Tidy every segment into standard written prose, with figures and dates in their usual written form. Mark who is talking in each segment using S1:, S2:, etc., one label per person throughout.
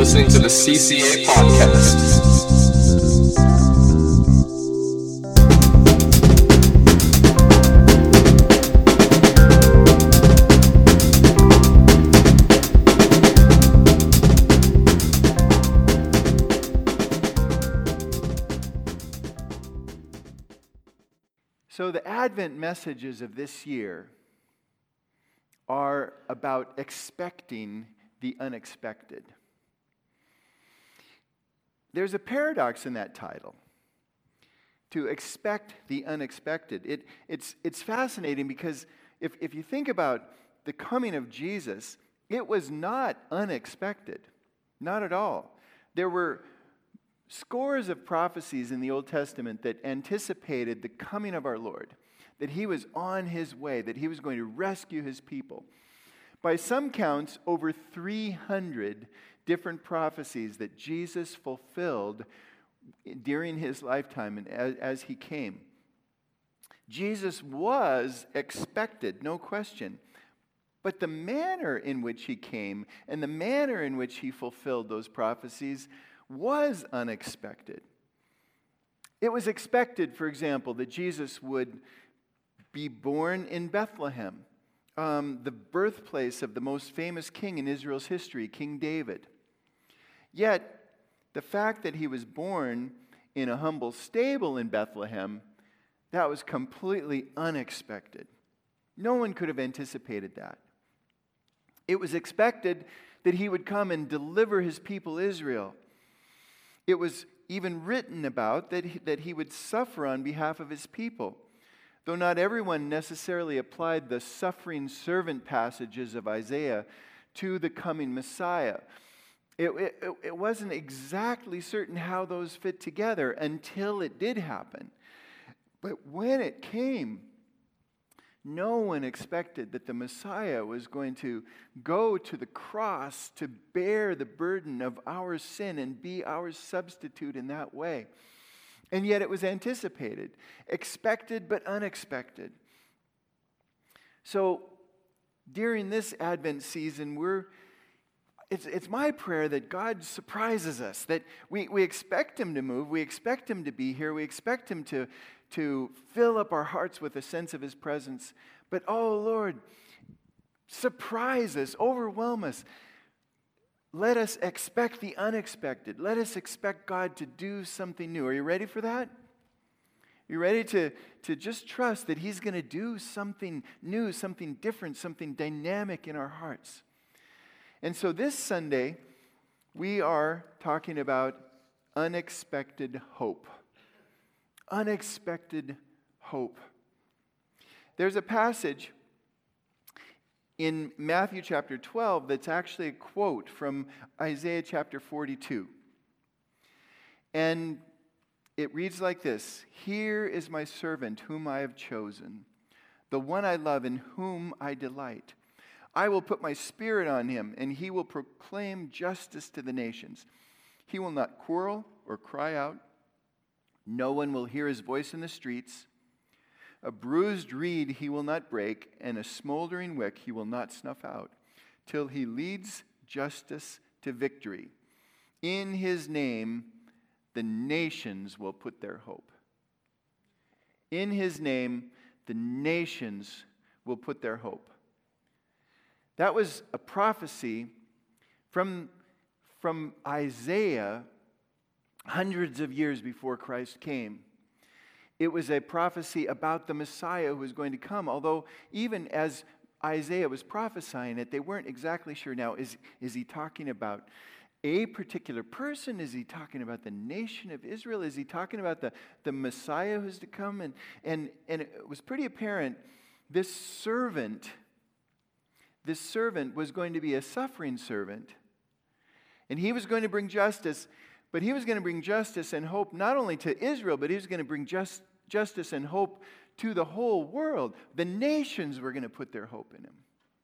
S1: listening to the CCA podcast.
S2: So the Advent messages of this year are about expecting the unexpected. There's a paradox in that title, to expect the unexpected. It's fascinating because if you think about the coming of Jesus, it was not unexpected, not at all. There were scores of prophecies in the Old Testament that anticipated the coming of our Lord, that he was on his way, that he was going to rescue his people. By some counts, over 300 different prophecies that Jesus fulfilled during his lifetime and as he came. Jesus was expected, no question. But the manner in which he came and the manner in which he fulfilled those prophecies was unexpected. It was expected, for example, that Jesus would be born in Bethlehem, the birthplace of the most famous king in Israel's history, King David. Yet, the fact that he was born in a humble stable in Bethlehem, that was completely unexpected. No one could have anticipated that. It was expected that he would come and deliver his people Israel. It was even written about that he would suffer on behalf of his people. Though not everyone necessarily applied the suffering servant passages of Isaiah to the coming Messiah. It wasn't exactly certain how those fit together until it did happen. But when it came, no one expected that the Messiah was going to go to the cross to bear the burden of our sin and be our substitute in that way. And yet it was anticipated, expected but unexpected. So during this Advent season, it's my prayer that God surprises us, that we expect him to move, we expect him to be here, we expect him to fill up our hearts with a sense of his presence. But, oh Lord, surprise us, overwhelm us. Let us expect the unexpected. Let us expect God to do something new. Are you ready for that? You ready to just trust that he's going to do something new, something different, something dynamic in our hearts? And so this Sunday, we are talking about unexpected hope. Unexpected hope. There's a passage in Matthew chapter 12 that's actually a quote from Isaiah chapter 42. And it reads like this: "Here is my servant whom I have chosen, the one I love in whom I delight. I will put my spirit on him, and he will proclaim justice to the nations. He will not quarrel or cry out. No one will hear his voice in the streets. A bruised reed he will not break, and a smoldering wick he will not snuff out, till he leads justice to victory. In his name, the nations will put their hope." In his name, the nations will put their hope. That was a prophecy from Isaiah hundreds of years before Christ came. It was a prophecy about the Messiah who was going to come, although even as Isaiah was prophesying it, they weren't exactly sure. Now, is he talking about a particular person? Is he talking about the nation of Israel? Is he talking about the Messiah who's to come? And it was pretty apparent this servant was going to be a suffering servant, and he was going to bring justice. But he was going to bring justice and hope not only to Israel, but he was going to bring justice and hope to the whole world. The nations were going to put their hope in him.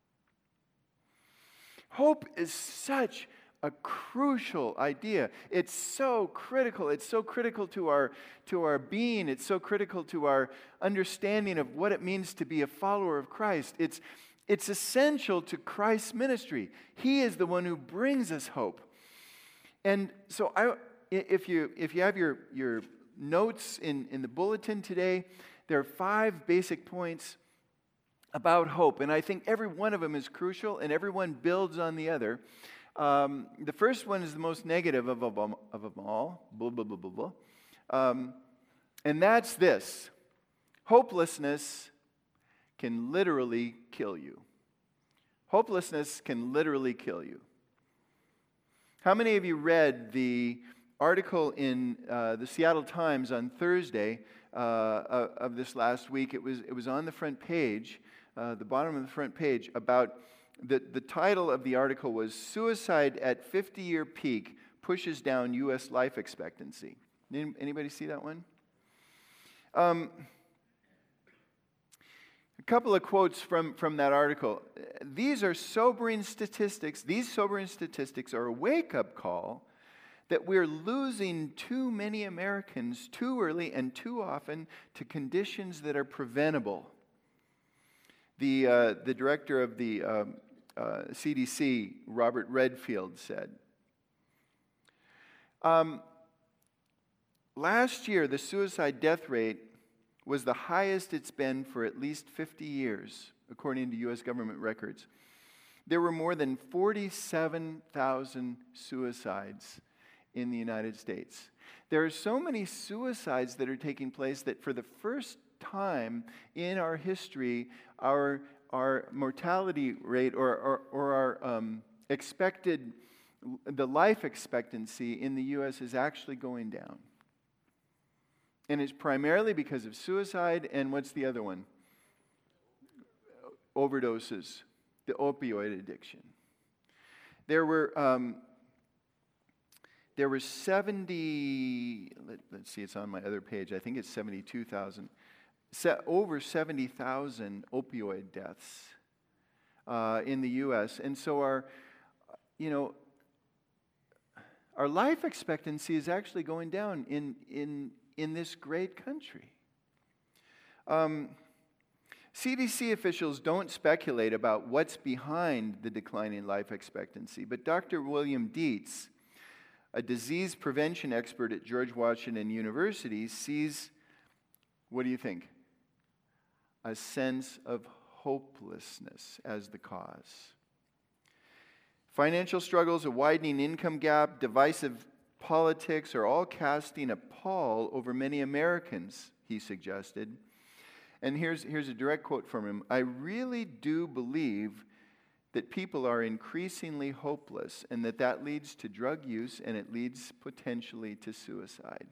S2: Hope is such a crucial idea. It's so critical. It's so critical to our being. It's so critical to our understanding of what it means to be a follower of Christ. It's essential to Christ's ministry. He is the one who brings us hope. And so if you have your notes in the bulletin today, there are 5 basic points about hope. And I think every one of them is crucial, and every one builds on the other. The first one is the most negative of them all. Blah, blah, blah, blah, blah. And that's this. Hopelessness can literally kill you. Hopelessness can literally kill you. How many of you read the article in the Seattle Times on Thursday of this last week? It was on the front page, the bottom of the front page, about the title of the article was "Suicide at 50-Year Peak Pushes Down U.S. Life Expectancy." Anybody see that one? A couple of quotes from that article. These are sobering statistics. These sobering statistics are a wake-up call that we're losing too many Americans too early and too often to conditions that are preventable. The director of the CDC, Robert Redfield, said, last year, the suicide death rate was the highest it's been for at least 50 years, according to U.S. government records. There were more than 47,000 suicides in the United States. There are so many suicides that are taking place that for the first time in our history, our mortality rate or our expected, the life expectancy in the U.S. is actually going down. And it's primarily because of suicide and what's the other one? Overdoses, the opioid addiction. There were 70, let's see, it's on my other page, I think it's 72,000, over 70,000 opioid deaths in the U.S. And so our life expectancy is actually going down in this great country. CDC officials don't speculate about what's behind the declining life expectancy, but Dr. William Dietz, a disease prevention expert at George Washington University, sees, what do you think? A sense of hopelessness as the cause. Financial struggles, a widening income gap, divisive politics are all casting a pall over many Americans, he suggested. And here's a direct quote from him. I really do believe that people are increasingly hopeless and that leads to drug use and it leads potentially to suicide.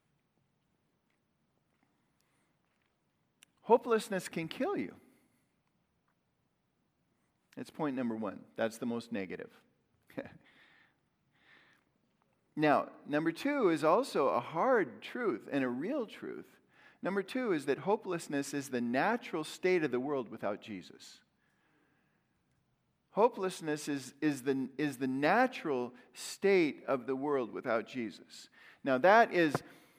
S2: Hopelessness can kill you. That's point number 1. That's the most negative. Now, number 2 is also a hard truth and a real truth. Number 2 is that hopelessness is the natural state of the world without Jesus. Hopelessness is the natural state of the world without Jesus. Now that is,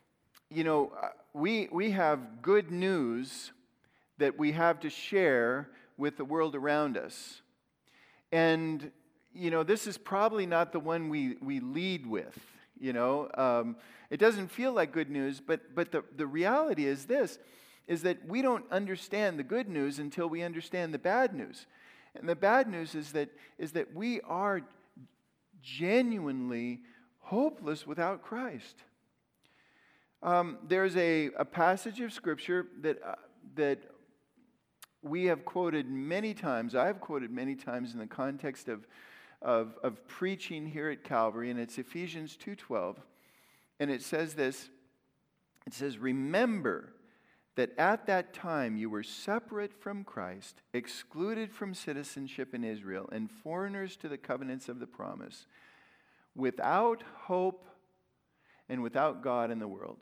S2: we have good news that we have to share with the world around us. And this is probably not the one we lead with, It doesn't feel like good news, but the reality is this, is that we don't understand the good news until we understand the bad news. And the bad news is that we are genuinely hopeless without Christ. There's a passage of Scripture that we have quoted many times. I've quoted many times in the context of preaching here at Calvary, and it's Ephesians 2:12. And it says this, it says, remember that at that time you were separate from Christ, excluded from citizenship in Israel, and foreigners to the covenants of the promise, without hope and without God in the world.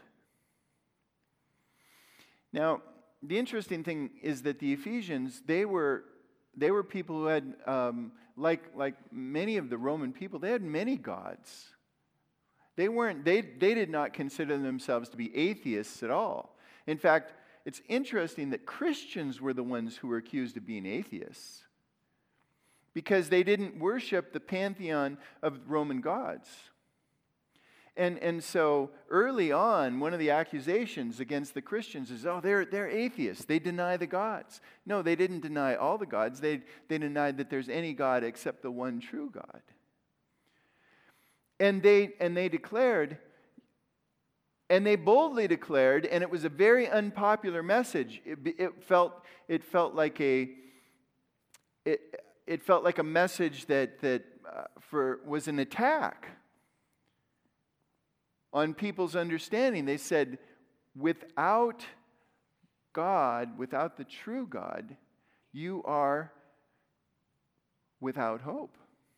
S2: Now, the interesting thing is that the Ephesians, they were people who had, like many of the Roman people, they had many gods. They did not consider themselves to be atheists at all. In fact, it's interesting that Christians were the ones who were accused of being atheists because they didn't worship the pantheon of Roman gods. And so early on, one of the accusations against the Christians is, oh, they're atheists. They deny the gods. No, they didn't deny all the gods. They denied that there's any God except the one true God. And they declared, and they boldly declared, and it was a very unpopular message. It felt like a message that was an attack on people's understanding. They said, without God, without the true God, you are without hope.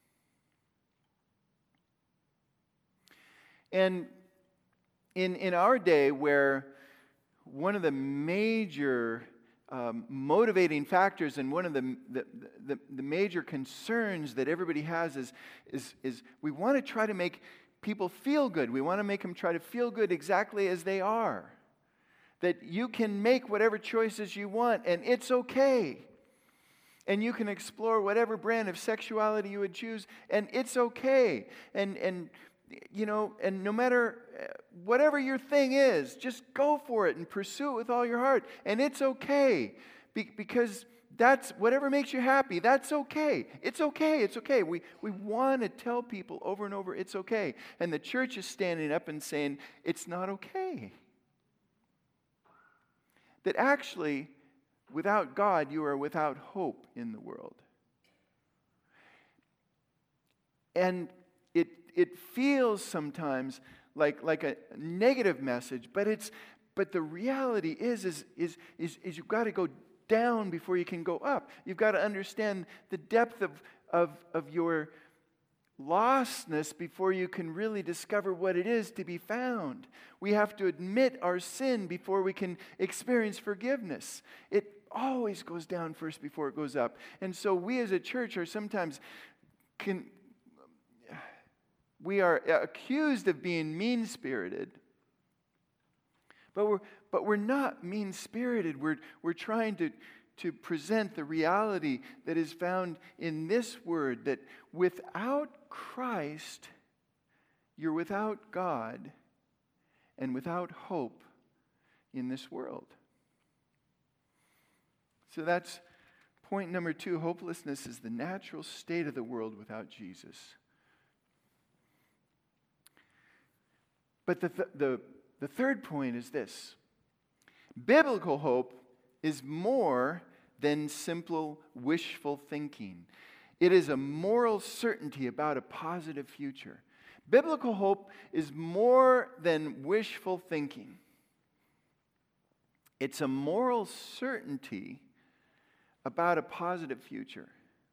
S2: And in our day, where one of the major motivating factors and one of the major concerns that everybody has is we want to try to make people feel good. We want to make them try to feel good exactly as they are. That you can make whatever choices you want, and it's okay. And you can explore whatever brand of sexuality you would choose, and it's okay. And no matter whatever your thing is, just go for it and pursue it with all your heart. And it's okay, because that's whatever makes you happy. That's okay. It's okay. It's okay. We want to tell people over and over it's okay. And the church is standing up and saying it's not okay. That actually, without God, you are without hope in the world. And it feels sometimes like a negative message, but the reality is you've got to go down before you can go up. You've got to understand the depth of your lostness before you can really discover what it is to be found. We have to admit our sin before we can experience forgiveness. It always goes down first before it goes up. And so we as a church are sometimes we are accused of being mean-spirited. But we're not mean-spirited. We're trying to present the reality that is found in this word, that without Christ, you're without God and without hope in this world. So that's point number 2. Hopelessness is the natural state of the world without Jesus. But the third point is this. Biblical hope is more than simple wishful thinking. It is a moral certainty about a positive future. Biblical hope is more than wishful thinking. It's a moral certainty about a positive future.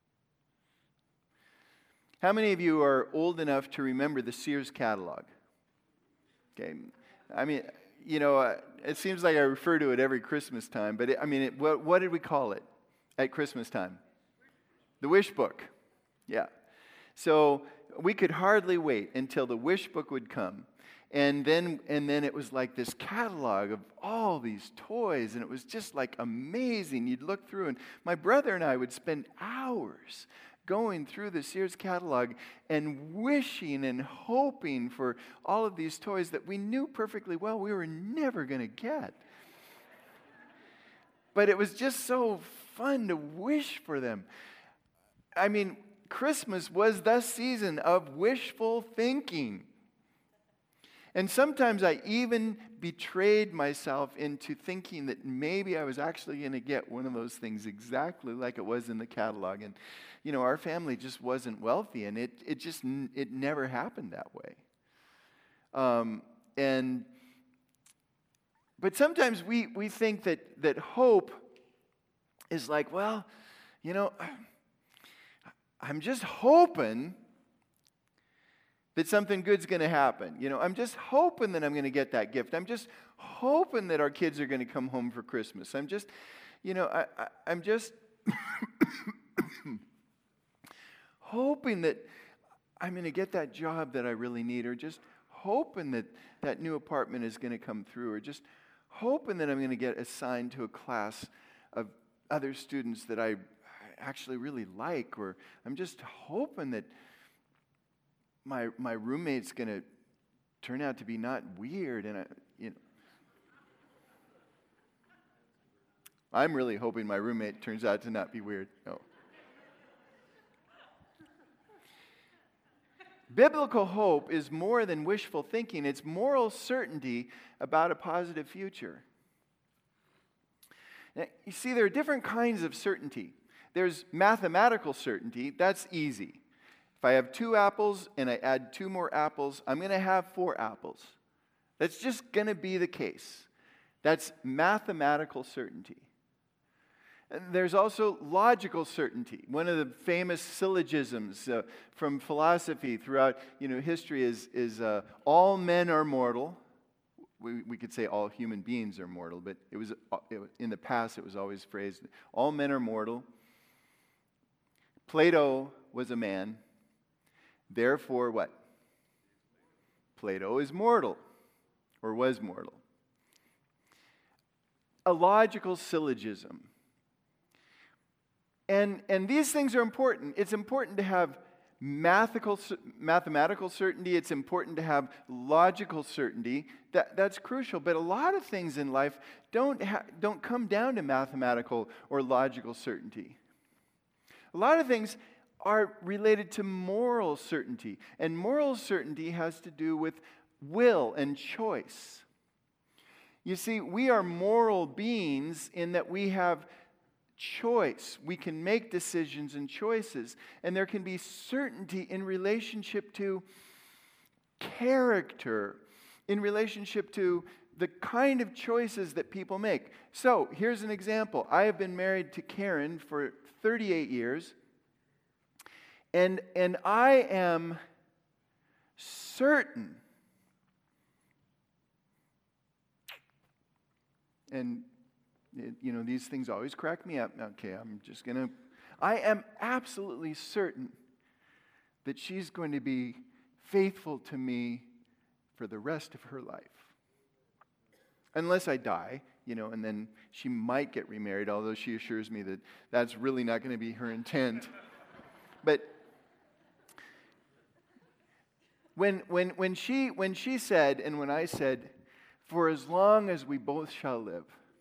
S2: How many of you are old enough to remember the Sears catalog? Okay, I mean, it seems like I refer to it every Christmas time, but what did we call it at Christmas time? The Wish Book. Yeah. So we could hardly wait until the Wish Book would come. And then it was like this catalog of all these toys, and it was just like amazing. You'd look through, and my brother and I would spend hours going through the Sears catalog and wishing and hoping for all of these toys that we knew perfectly well we were never going to get. But it was just so fun to wish for them. I mean, Christmas was the season of wishful thinking. And sometimes I even betrayed myself into thinking that maybe I was actually going to get one of those things exactly like it was in the catalog. And, our family just wasn't wealthy, and it never happened that way. But sometimes we think that hope is like, well, I'm just hoping that something good's going to happen. I'm just hoping that I'm going to get that gift. I'm just hoping that our kids are going to come home for Christmas. I'm just hoping that I'm going to get that job that I really need, or just hoping that that new apartment is going to come through, or just hoping that I'm going to get assigned to a class of other students that I actually really like, or I'm just hoping that my roommate's going to turn out to be not weird. And I'm really hoping my roommate turns out to not be weird. No. Biblical hope is more than wishful thinking. It's moral certainty about a positive future. Now, you see, there are different kinds of certainty. There's mathematical certainty. That's easy. If I have 2 apples and I add 2 more apples, I'm going to have 4 apples. That's just going to be the case. That's mathematical certainty. And there's also logical certainty. One of the famous syllogisms from philosophy throughout history is all men are mortal. We could say all human beings are mortal, but in the past it was always phrased, all men are mortal. Plato was a man. Therefore what? Plato is mortal, or was mortal. A logical syllogism. And these things are important. It's important to have mathematical certainty. It's important to have logical certainty. That's crucial. But a lot of things in life don't come down to mathematical or logical certainty. A lot of things are related to moral certainty. And moral certainty has to do with will and choice. You see, we are moral beings in that we have choice. We can make decisions and choices. And there can be certainty in relationship to character, in relationship to the kind of choices that people make. So, here's an example. I have been married to Karen for 38 years. And I am certain, and these things always crack me up. Okay, I am absolutely certain that she's going to be faithful to me for the rest of her life. Unless I die, and then she might get remarried, although she assures me that that's really not going to be her intent. But when she said, and when I said, for as long as we both shall live,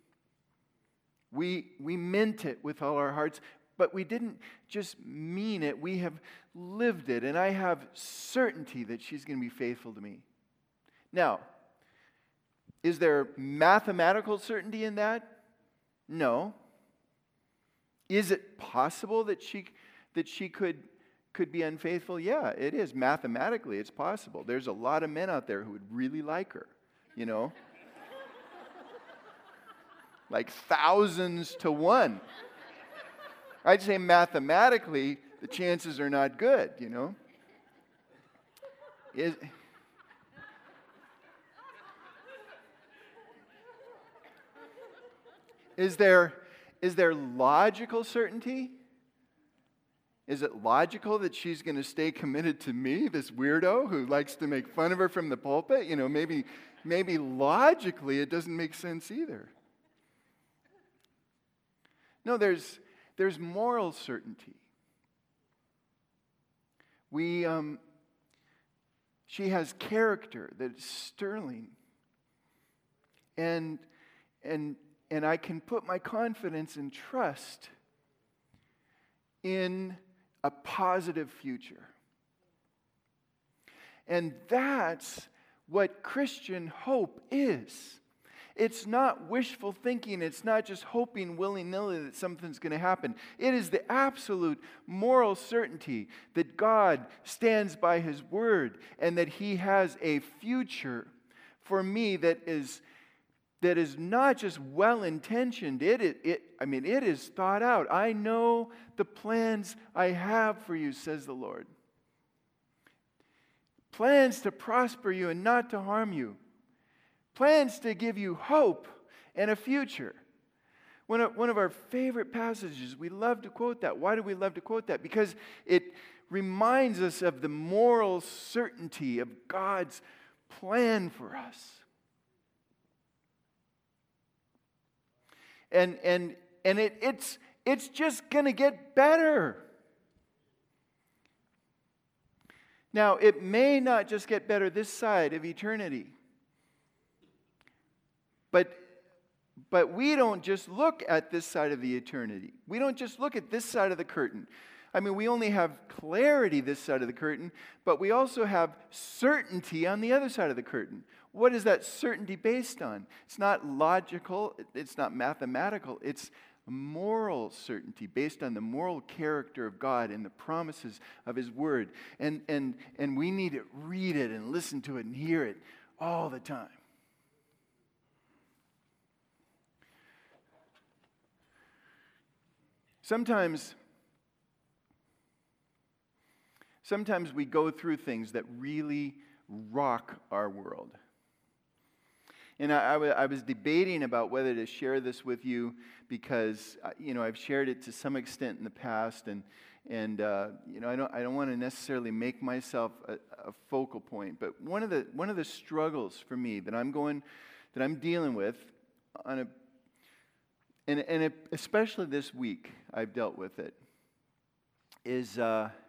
S2: we meant it with all our hearts, but we didn't just mean it, we have lived it, and I have certainty that she's going to be faithful to me. Now, is there mathematical certainty in that? No. Is it possible that she could be unfaithful? Yeah, it is. Mathematically, it's possible. There's a lot of men out there who would really like her, like thousands to 1. I'd say mathematically, the chances are not good, Is there logical certainty? Is it logical that she's going to stay committed to me, this weirdo who likes to make fun of her from the pulpit? Maybe logically it doesn't make sense either. No, there's moral certainty. She has character that is sterling. And I can put my confidence and trust in a positive future. And that's what Christian hope is. It's not wishful thinking. It's not just hoping willy-nilly that something's going to happen. It is the absolute moral certainty that God stands by His Word and that He has a future for me that is not just well-intentioned. It is thought out. I know the plans I have for you, says the Lord. Plans to prosper you and not to harm you. Plans to give you hope and a future. One of our favorite passages, we love to quote that. Why do we love to quote that? Because it reminds us of the moral certainty of God's plan for us. And it's just going to get better. Now, it may not just get better this side of eternity. But we don't just look at this side of the eternity. We don't just look at this side of the curtain. I mean, we only have clarity this side of the curtain, but we also have certainty on the other side of the curtain. What is that certainty based on? It's not logical, it's not mathematical, it's moral certainty based on the moral character of God and the promises of His Word. And we need to read it and listen to it and hear it all the time. Sometimes we go through things that really rock our world. And I was debating about whether to share this with you because, I've shared it to some extent in the past, and I don't want to necessarily make myself a focal point. But one of the struggles for me that I'm dealing with especially this week, I've dealt with it, is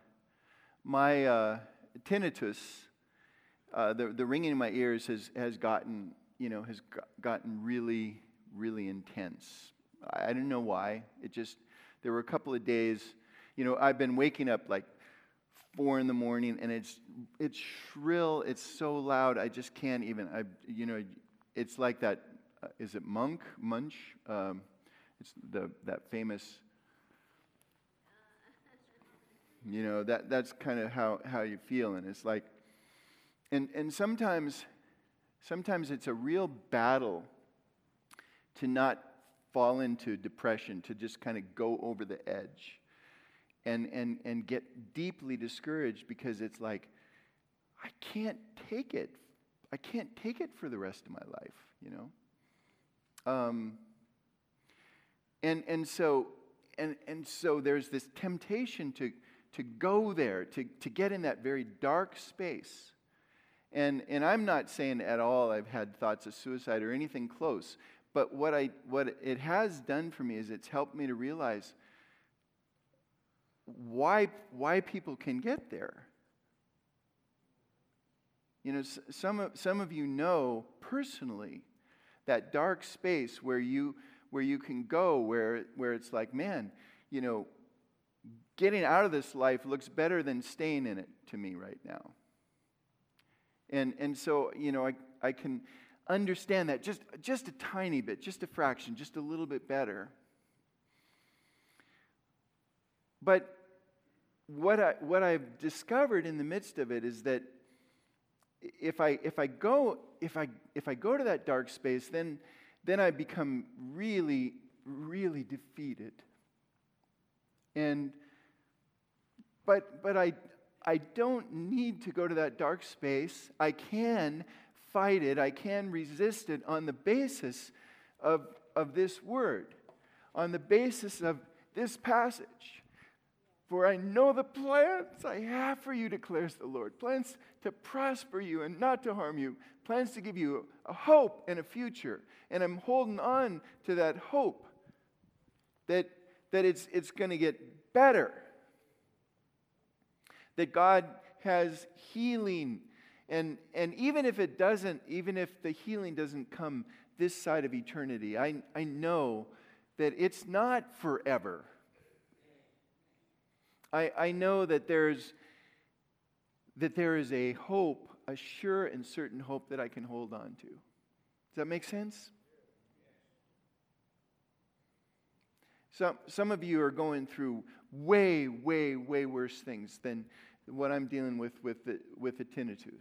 S2: my tinnitus, the ringing in my ears has gotten really, really intense. I don't know why. There were a couple of days, I've been waking up like 4 a.m, and it's shrill, it's so loud, I just can't even, it's like that, is it Munch? It's that famous, that's kind of how you feel, and it's like, and sometimes it's a real battle to not fall into depression, to just kind of go over the edge, and get deeply discouraged because it's like, I can't take it. I can't take it for the rest of my life, And so there's this temptation to go there, to get in that very dark space. And I'm not saying at all I've had thoughts of suicide or anything close, but what it has done for me is it's helped me to realize why people can get there. Some of you know personally that dark space where you can go, where it's like, man, getting out of this life looks better than staying in it to me right now. And so, I can understand that just a tiny bit, just a fraction, just a little bit better. But what I've discovered in the midst of it is that if I go to that dark space, then I become really, really defeated. But I don't need to go to that dark space. I can fight it. I can resist it on the basis of this word, on the basis of this passage. For I know the plans I have for you, declares the Lord. Plans to prosper you and not to harm you. Plans to give you a hope and a future. And I'm holding on to that hope that it's going to get better. That God has healing. And even if it doesn't, even if the healing doesn't come this side of eternity, I know that it's not forever. I know that there is a hope, a sure and certain hope that I can hold on to. Does that make sense? Some of you are going through way, way, way worse things than what I'm dealing with the tinnitus.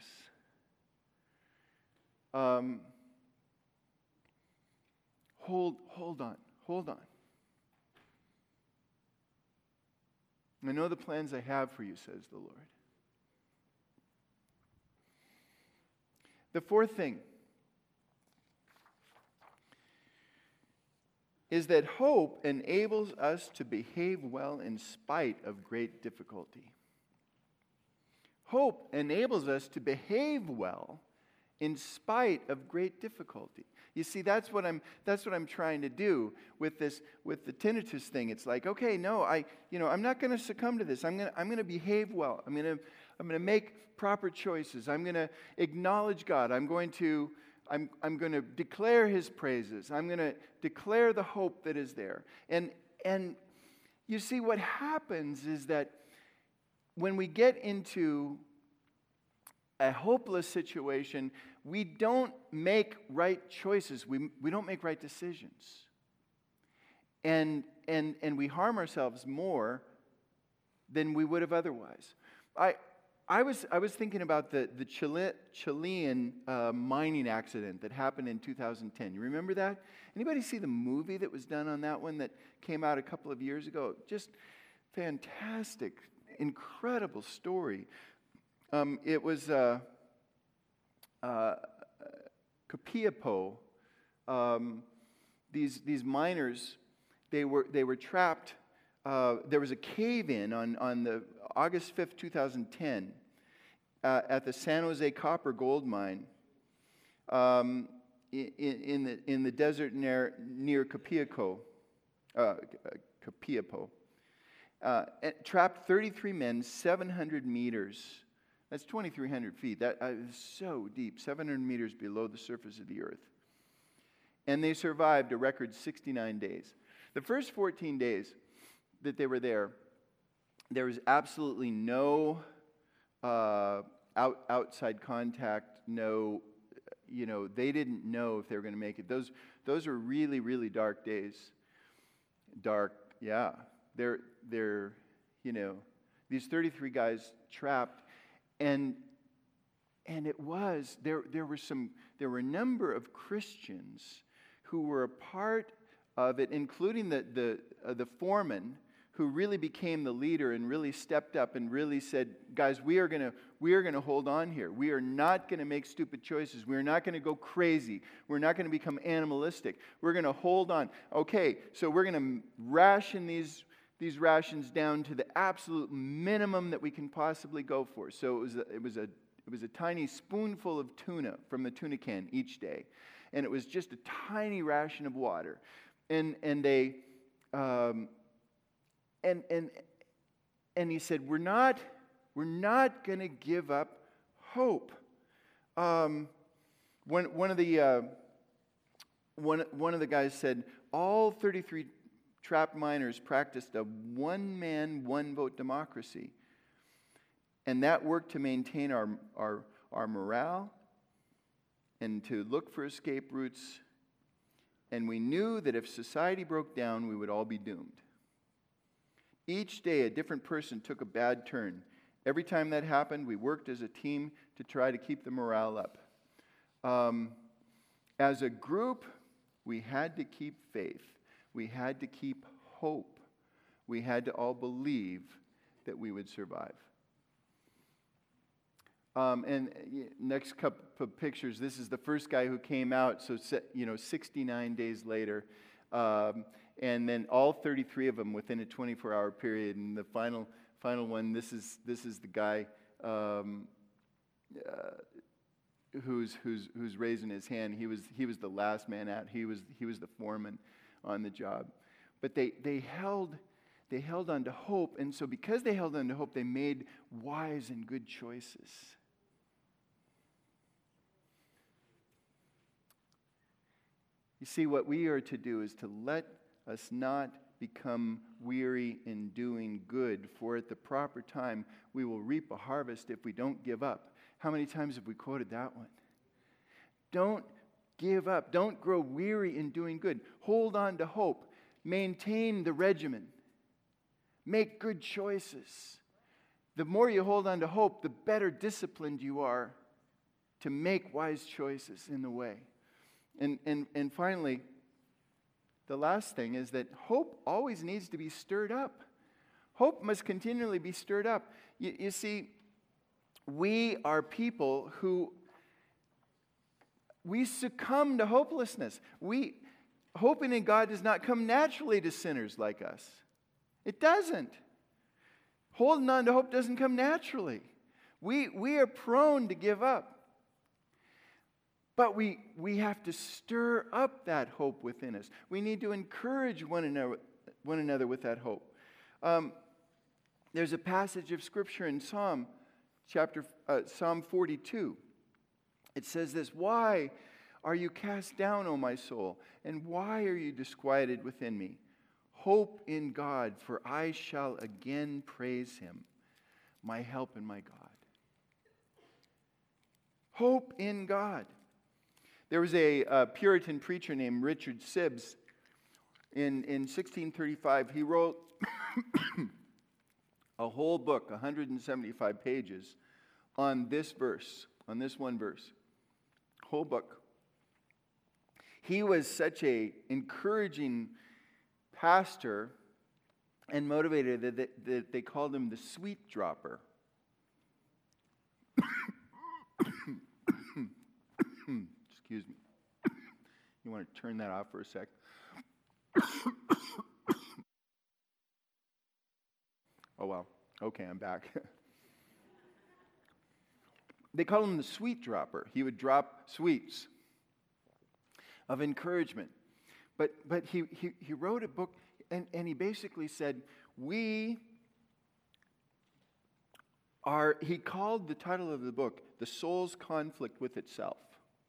S2: Hold on. I know the plans I have for you, says the Lord. The fourth thing is that hope enables us to behave well in spite of great difficulty. Hope enables us to behave well in spite of great difficulty. You see, that's what I'm trying to do with the tinnitus thing. It's like, okay, no, I'm not going to succumb to this. I'm going to behave well. I'm make proper choices. I'm going to acknowledge God. I'm going to declare His praises. I'm going to declare the hope that is there. And you see, what happens is that when we get into a hopeless situation, we don't make right choices. We don't make right decisions. And we harm ourselves more than we would have otherwise. I was thinking about the Chilean mining accident that happened in 2010. You remember that? Anybody see the movie that was done on that one that came out a couple of years ago? Just fantastic, incredible story. It was Copiapó. These miners, they were trapped. There was a cave-in on the August 5th, 2010, at the San Jose Copper Gold Mine in the desert near Copiapó. Trapped 33 men, 700 meters. That's 2,300 feet. That is so deep, 700 meters below the surface of the earth. And they survived a record 69 days. The first 14 days that they were there was absolutely no outside contact, no, they didn't know if they were going to make it. Those are really, really dark days. Dark, yeah. They're these 33 guys trapped, and it was, there were a number of Christians who were a part of it, including the foreman, who really became the leader and really stepped up and really said, guys, we are going to hold on here. We are not going to make stupid choices. We are not going to go crazy. We're not going to become animalistic. We're going to hold on. Okay, so we're going to ration these rations down to the absolute minimum that we can possibly go for. So it was a tiny spoonful of tuna from the tuna can each day, and it was just a tiny ration of water, and they. And he said, we're not going to give up hope. One of the guys said, all 33 trapped miners practiced a one-man, one-vote democracy, and that worked to maintain our morale and to look for escape routes. And we knew that if society broke down, we would all be doomed. Each day, a different person took a bad turn. Every time that happened, we worked as a team to try to keep the morale up. As a group, we had to keep faith. We had to keep hope. We had to all believe that we would survive. And next couple of pictures, this is the first guy who came out, so 69 days later. And then all 33 of them within a 24-hour period. And the final one, this is the guy who's raising his hand. He was the last man out. He was the foreman on the job. But they held on to hope, and so because they held on to hope, they made wise and good choices. You see, what we are to do is to let us not become weary in doing good, for at the proper time we will reap a harvest if we don't give up. How many times have we quoted that one? Don't give up. Don't grow weary in doing good. Hold on to hope. Maintain the regimen. Make good choices. The more you hold on to hope, the better disciplined you are to make wise choices in the way. And finally, the last thing is that hope always needs to be stirred up. Hope must continually be stirred up. You see, we are people who we succumb to hopelessness. Hoping in God does not come naturally to sinners like us. It doesn't. Holding on to hope doesn't come naturally. We are prone to give up. But we have to stir up that hope within us. We need to encourage one another with that hope. There's a passage of Scripture in Psalm Psalm 42. It says this, "Why are you cast down, O my soul? And why are you disquieted within me? Hope in God, for I shall again praise him, my help and my God." Hope in God. There was a Puritan preacher named Richard Sibbes. In 1635, he wrote a whole book, 175 pages, on this verse, on this one verse. Whole book. He was such an encouraging pastor and motivator that they called him the sweet dropper. Excuse me. You want to turn that off for a sec? Oh, well. Okay, I'm back. They call him the sweet dropper. He would drop sweets of encouragement. But he wrote a book, and he basically said, he called the title of the book, "The Soul's Conflict with Itself."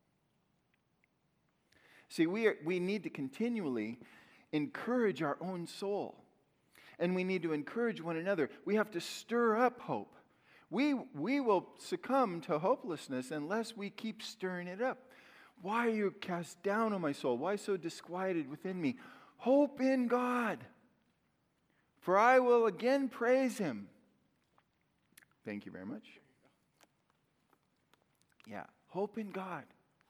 S2: See, we need to continually encourage our own soul. And we need to encourage one another. We have to stir up hope. We will succumb to hopelessness unless we keep stirring it up. Why are you cast down, O my soul? Why so disquieted within me? Hope in God, for I will again praise him. Thank you very much. Yeah, hope in God.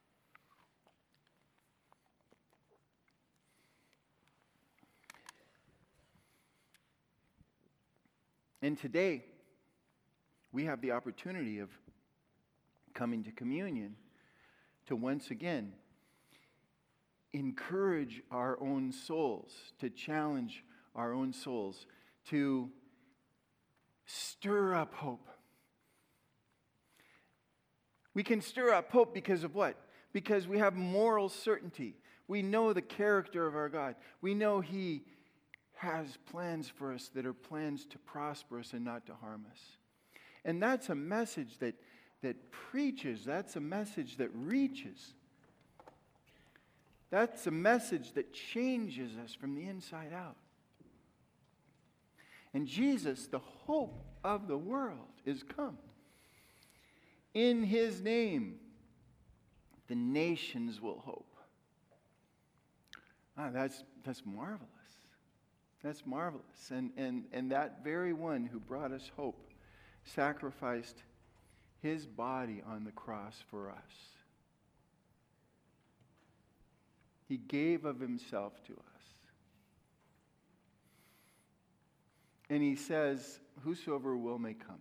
S2: And today, we have the opportunity of coming to communion to once again encourage our own souls, to challenge our own souls, to stir up hope. We can stir up hope because of what? Because we have moral certainty. We know the character of our God. We know He has plans for us that are plans to prosper us and not to harm us. And that's a message that preaches. That's a message that reaches. That's a message that changes us from the inside out. And Jesus, the hope of the world, is come. In His name, the nations will hope. That's marvelous. That's marvelous. And that very one who brought us hope sacrificed His body on the cross for us. He gave of Himself to us. And He says, whosoever will may come.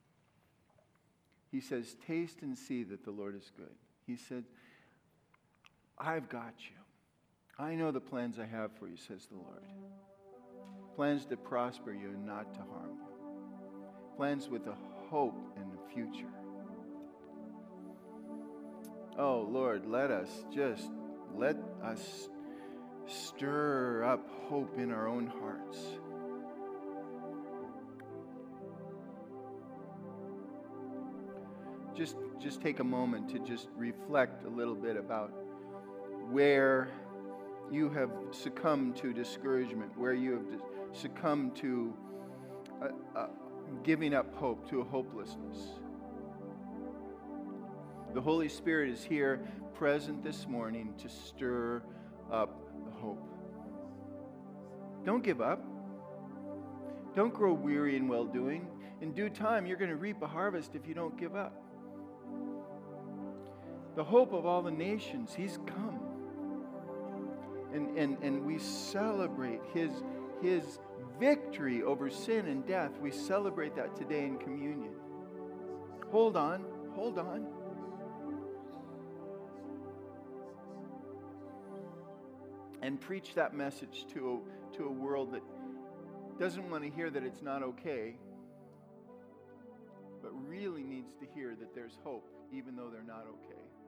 S2: He says, taste and see that the Lord is good. He said, I've got you. I know the plans I have for you, says the Lord. Plans to prosper you and not to harm you. Plans with a hope and a future. Oh, Lord, let us stir up hope in our own hearts. Just take a moment to just reflect a little bit about where you have succumbed to discouragement, where you have succumbed to giving up hope, to a hopelessness. The Holy Spirit is here, present this morning, to stir up the hope. Don't give up. Don't grow weary in well-doing. In due time, you're going to reap a harvest if you don't give up. The hope of all the nations, He's come. And we celebrate His victory over sin and death. We celebrate that today in communion. Hold on. And preach that message to a world that doesn't want to hear that it's not okay, but really needs to hear that there's hope, even though they're not okay.